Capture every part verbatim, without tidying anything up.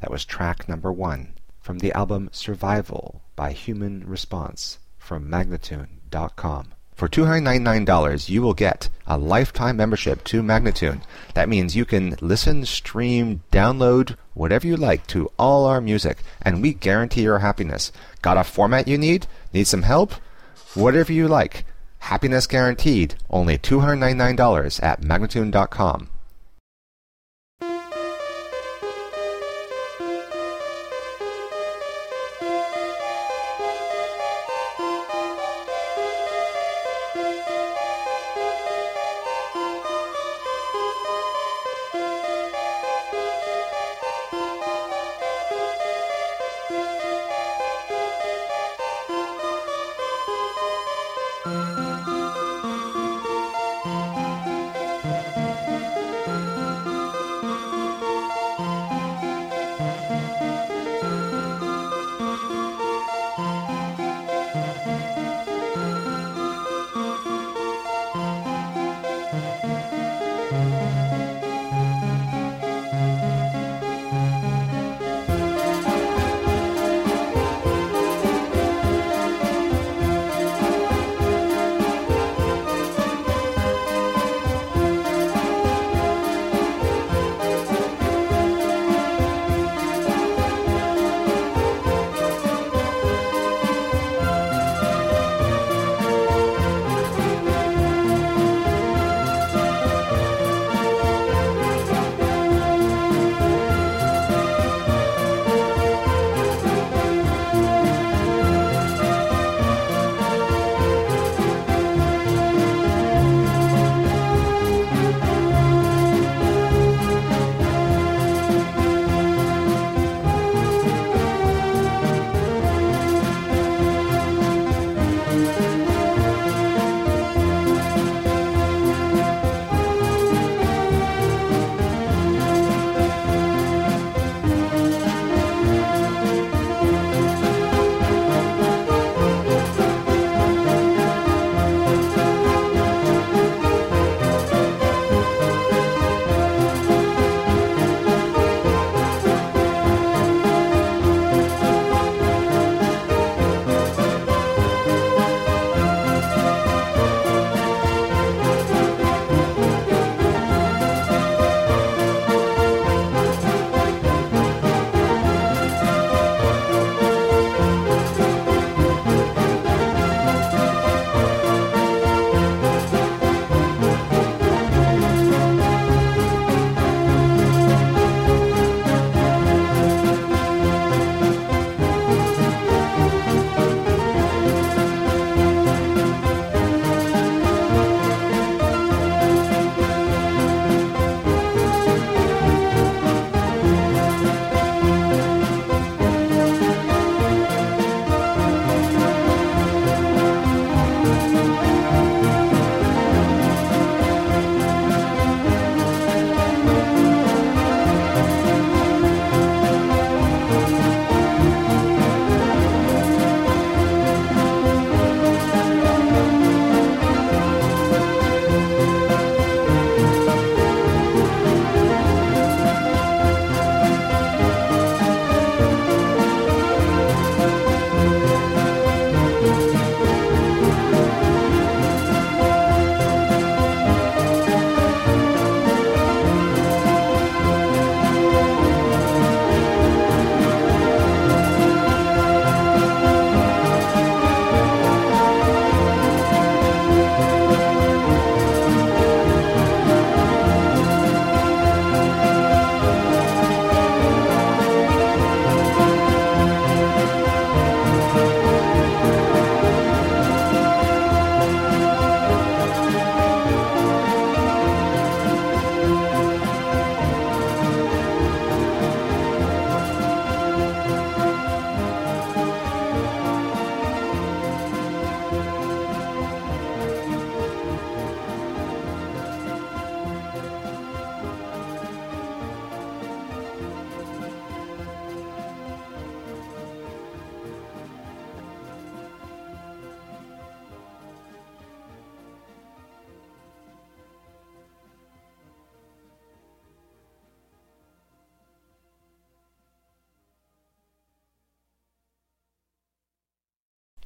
That was track number one from the album Survival by Human Response from Magnatune dot com. For two hundred ninety-nine dollars, you will get a lifetime membership to Magnatune. That means you can listen, stream, download, whatever you like to all our music, and we guarantee your happiness. Got a format you need? Need some help? Whatever you like. Happiness guaranteed. Only two hundred ninety-nine dollars at Magnatune dot com.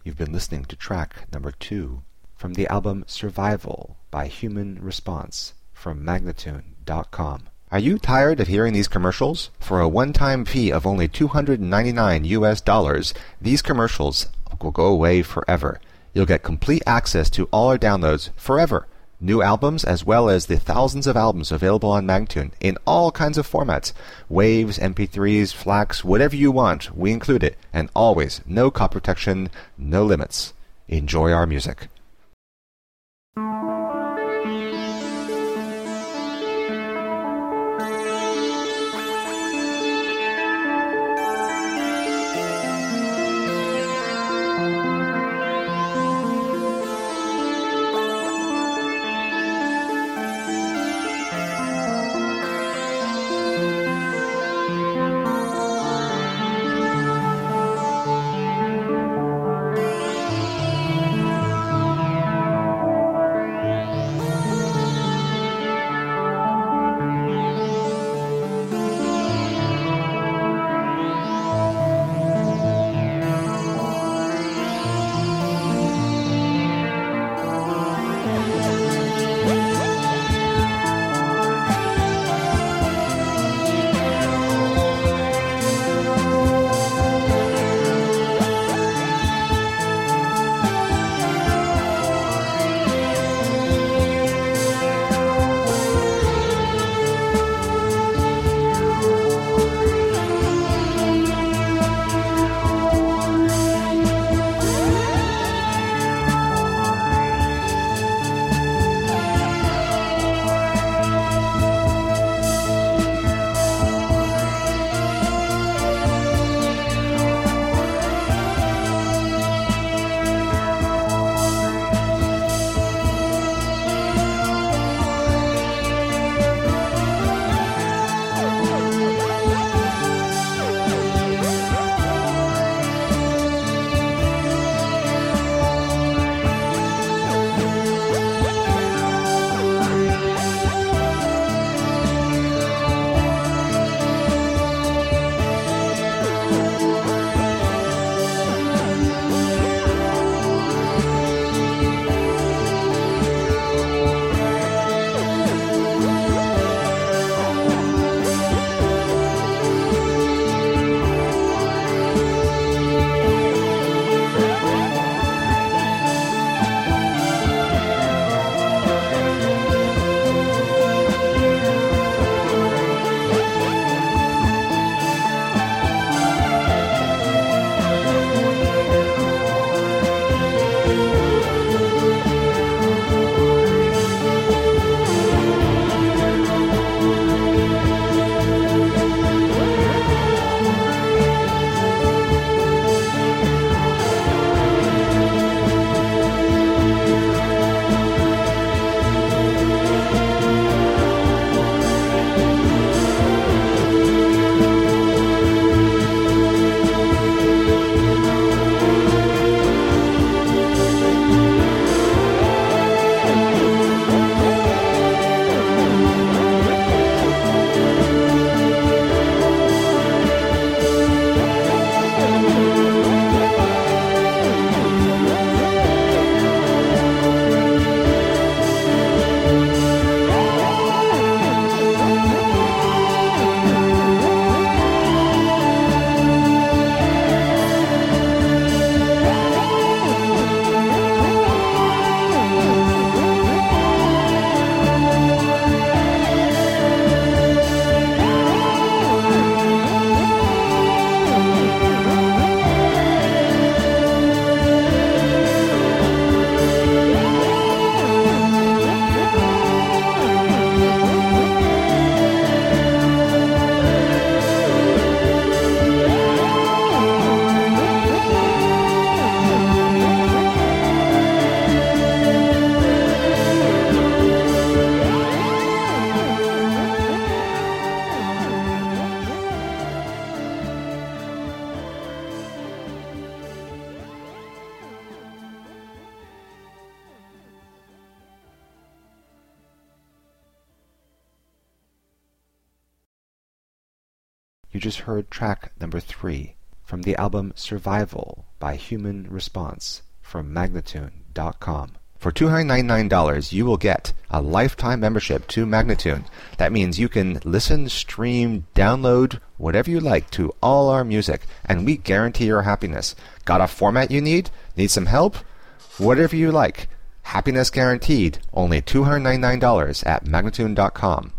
You've been listening to track number two from the album Survival by Human Response from Magnatune dot com. Are you tired of hearing these commercials? For a one-time fee of only two hundred ninety-nine U S dollars, these commercials will go away forever. You'll get complete access to all our downloads forever. New albums as well as the thousands of albums available on Magnatune in all kinds of formats. Waves, M P threes, FLACs, whatever you want, we include it. And always, no copy protection, no limits. Enjoy our music. You just heard track number three from the album Survival by Human Response from Magnatune dot com. For two hundred ninety-nine dollars, you will get a lifetime membership to Magnatune. That means you can listen, stream, download, whatever you like to all our music, and we guarantee your happiness. Got a format you need? Need some help? Whatever you like. Happiness guaranteed. Only two hundred ninety-nine dollars at Magnatune dot com.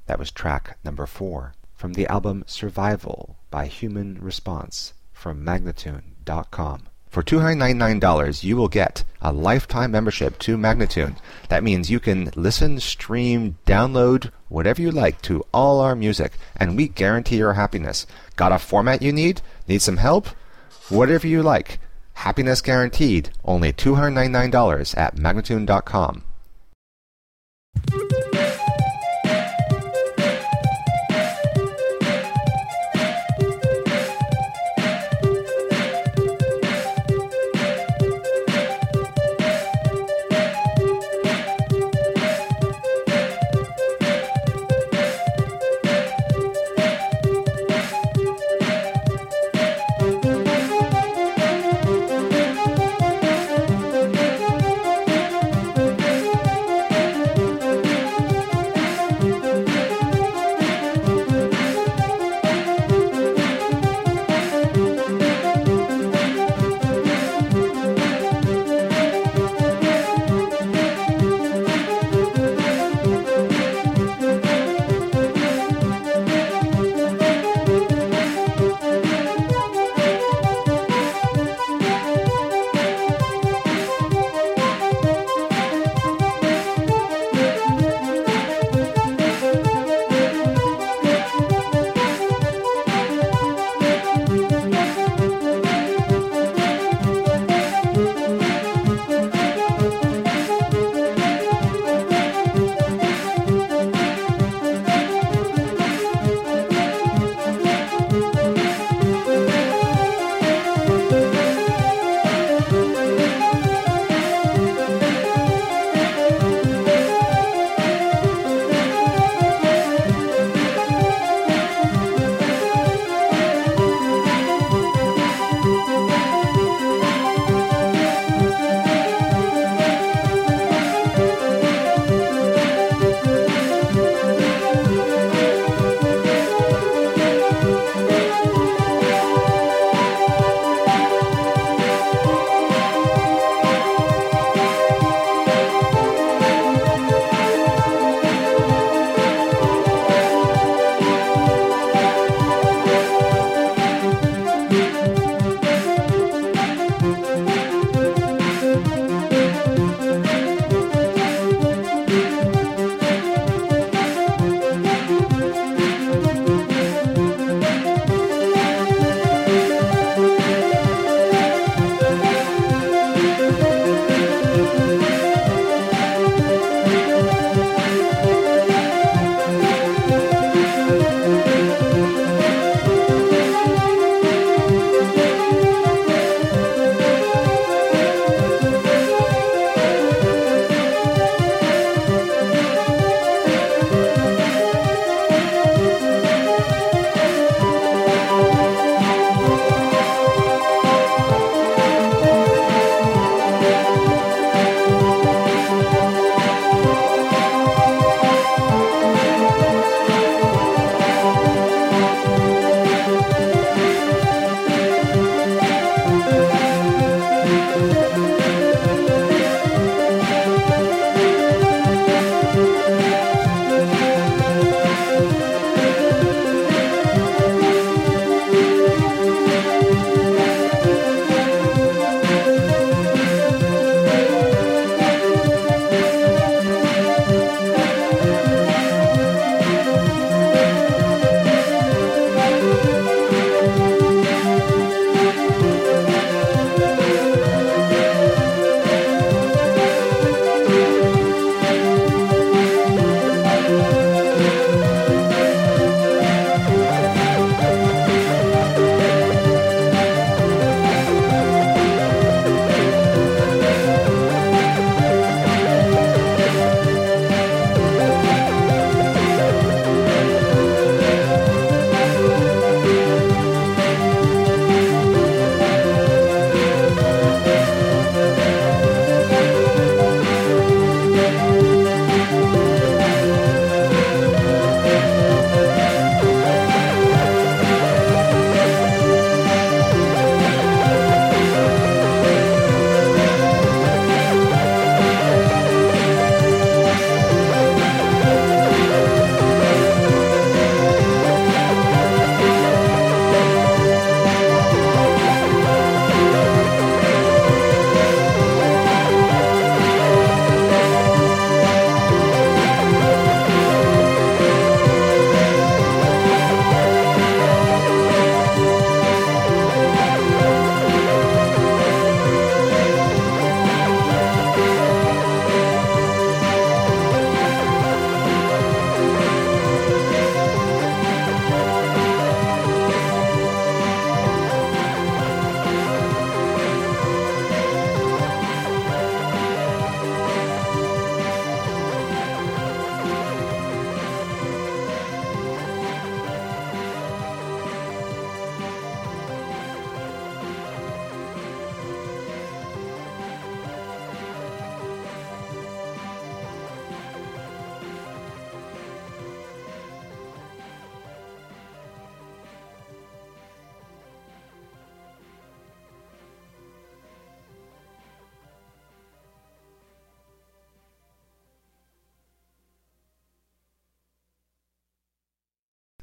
That was track number four from the album Survival by Human Response from Magnatune dot com. For two hundred ninety-nine dollars, you will get a lifetime membership to Magnatune. That means you can listen, stream, download, whatever you like to all our music, and we guarantee your happiness. Got a format you need? Need some help? Whatever you like. Happiness guaranteed. Only two hundred ninety-nine dollars at Magnatune dot com.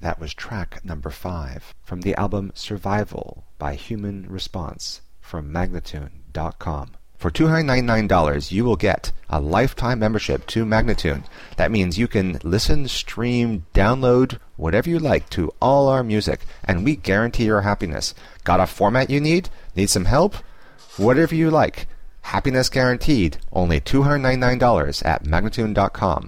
That was track number five from the album Survival by Human Response from Magnatune dot com. For two hundred ninety-nine dollars, you will get a lifetime membership to Magnatune. That means you can listen, stream, download, whatever you like to all our music, and we guarantee your happiness. Got a format you need? Need some help? Whatever you like. Happiness guaranteed. Only two hundred ninety-nine dollars at Magnatune dot com.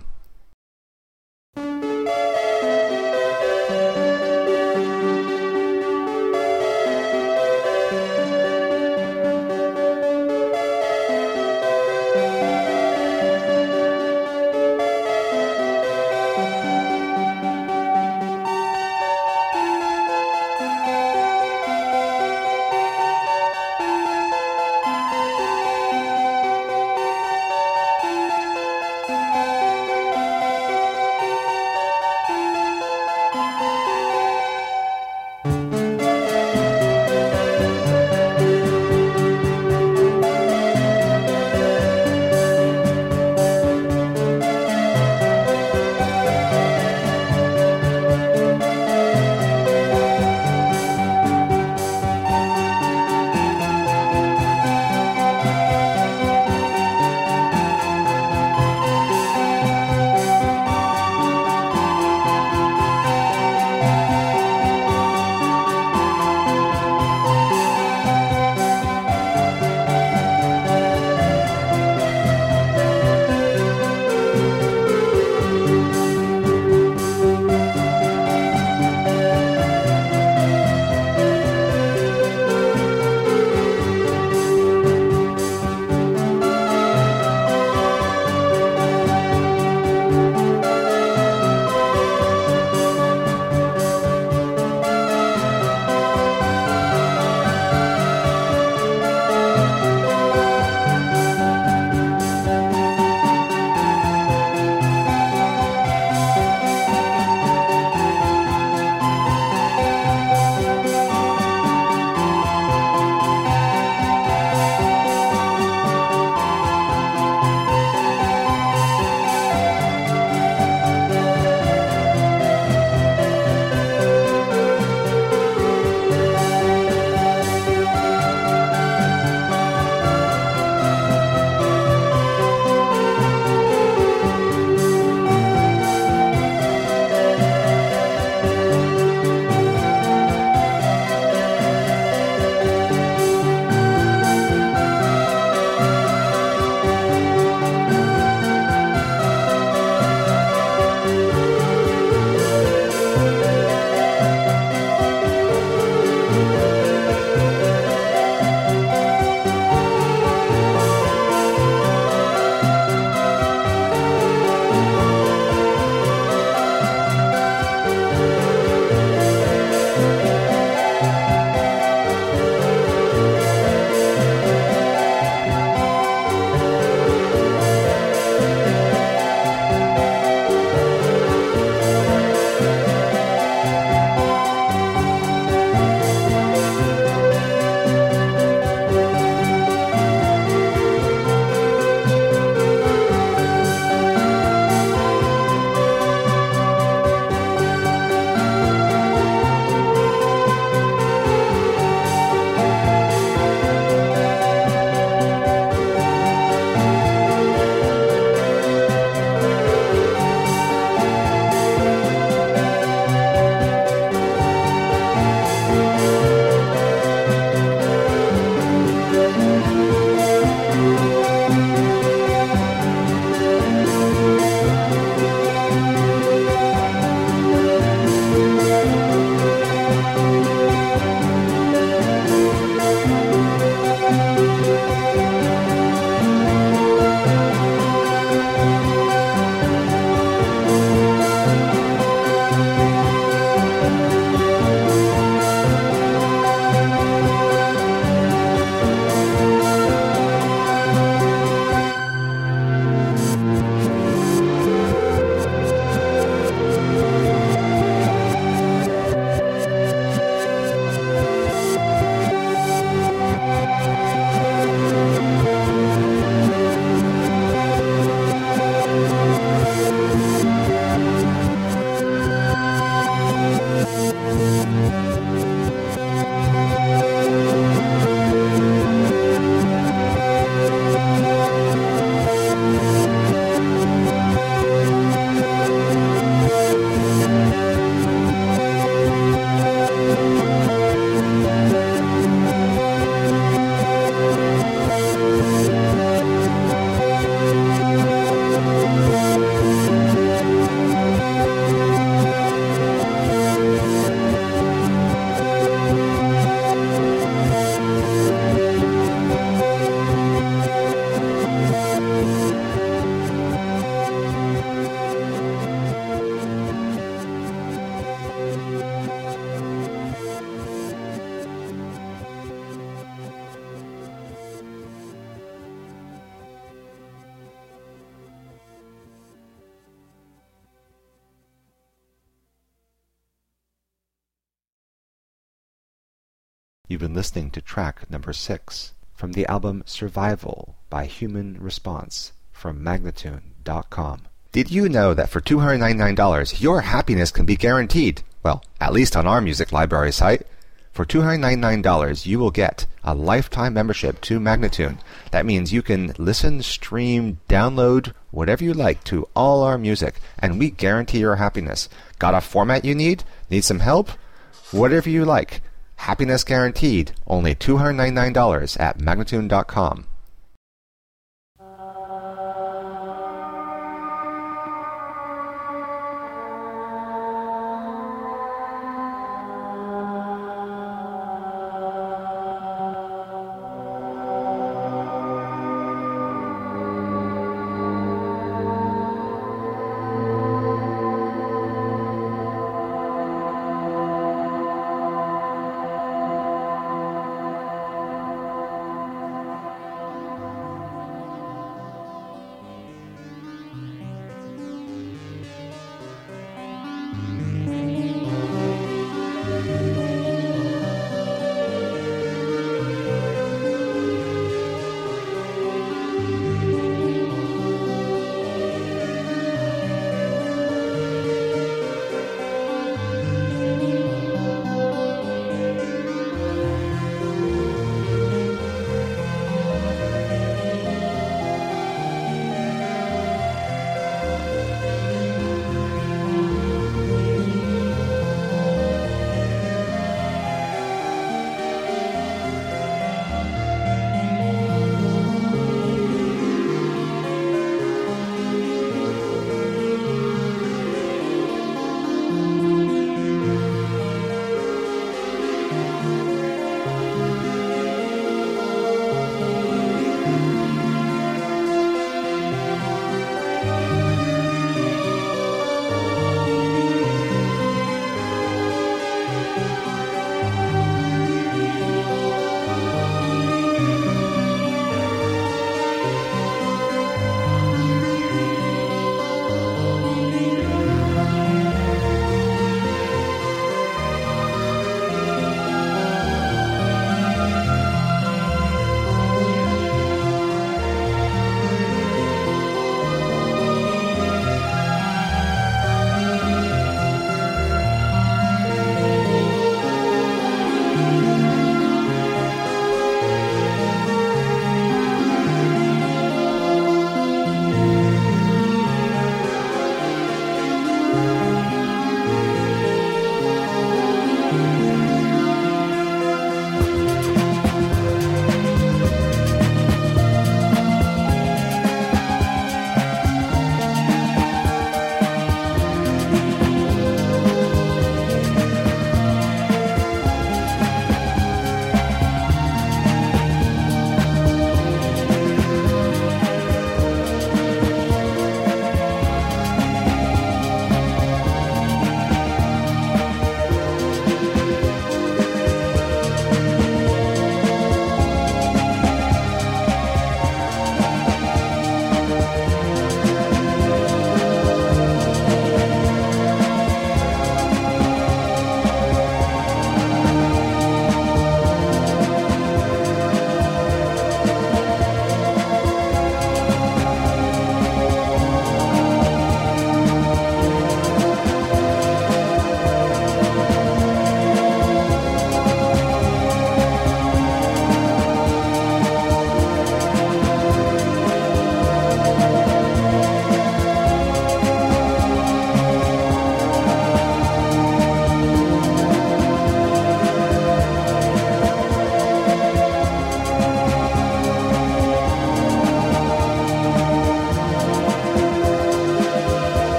You've been listening to track number six from the album Survival by Human Response from Magnatune dot com. Did you know that for two hundred ninety-nine dollars your happiness can be guaranteed? Well, at least on our music library site. For two hundred ninety-nine dollars you will get a lifetime membership to Magnatune. That means you can listen, stream, download, whatever you like to all our music, and we guarantee your happiness. Got a format you need? Need some help? Whatever you like. Happiness guaranteed. Only two hundred ninety-nine dollars at Magnatune dot com.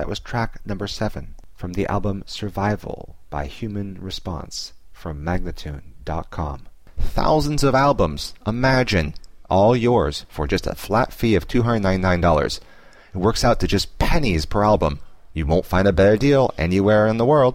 That was track number seven from the album Survival by Human Response from Magnatune dot com. Thousands of albums, imagine, all yours for just a flat fee of two hundred ninety-nine dollars. It works out to just pennies per album. You won't find a better deal anywhere in the world.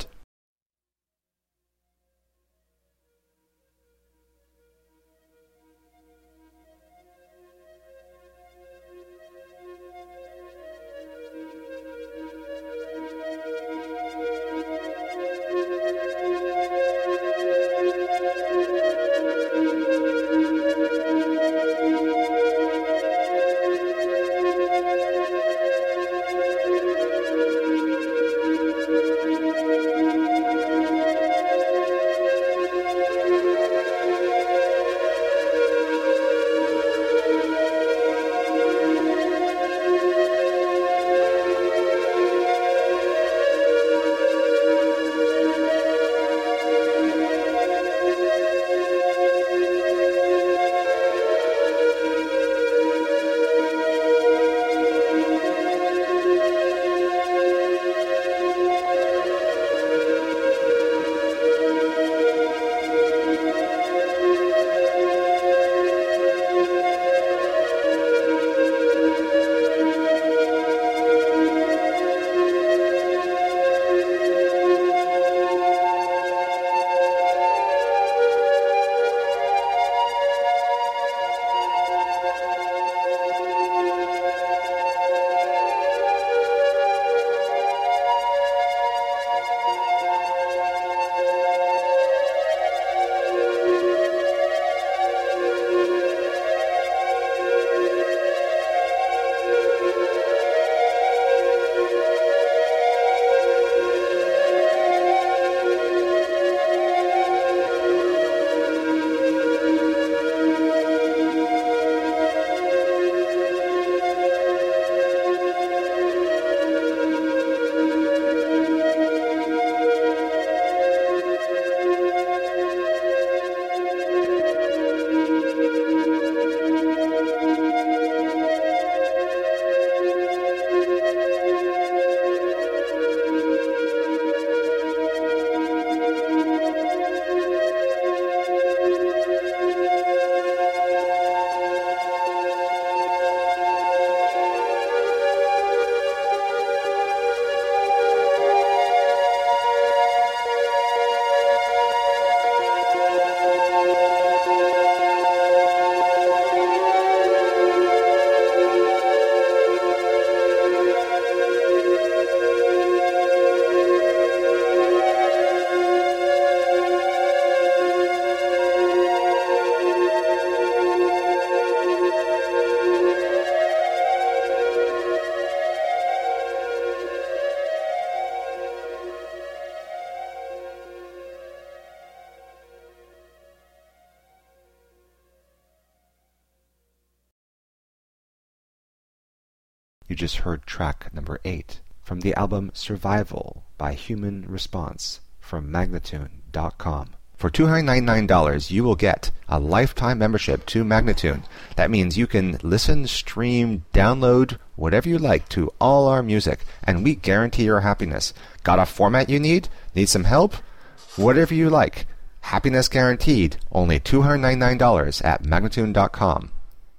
You just heard track number eight from the album Survival by Human Response from Magnatune dot com. For two hundred ninety-nine dollars, you will get a lifetime membership to Magnatune. That means you can listen, stream, download, whatever you like to all our music, and we guarantee your happiness. Got a format you need? Need some help? Whatever you like. Happiness guaranteed. Only two hundred ninety-nine dollars at Magnatune dot com.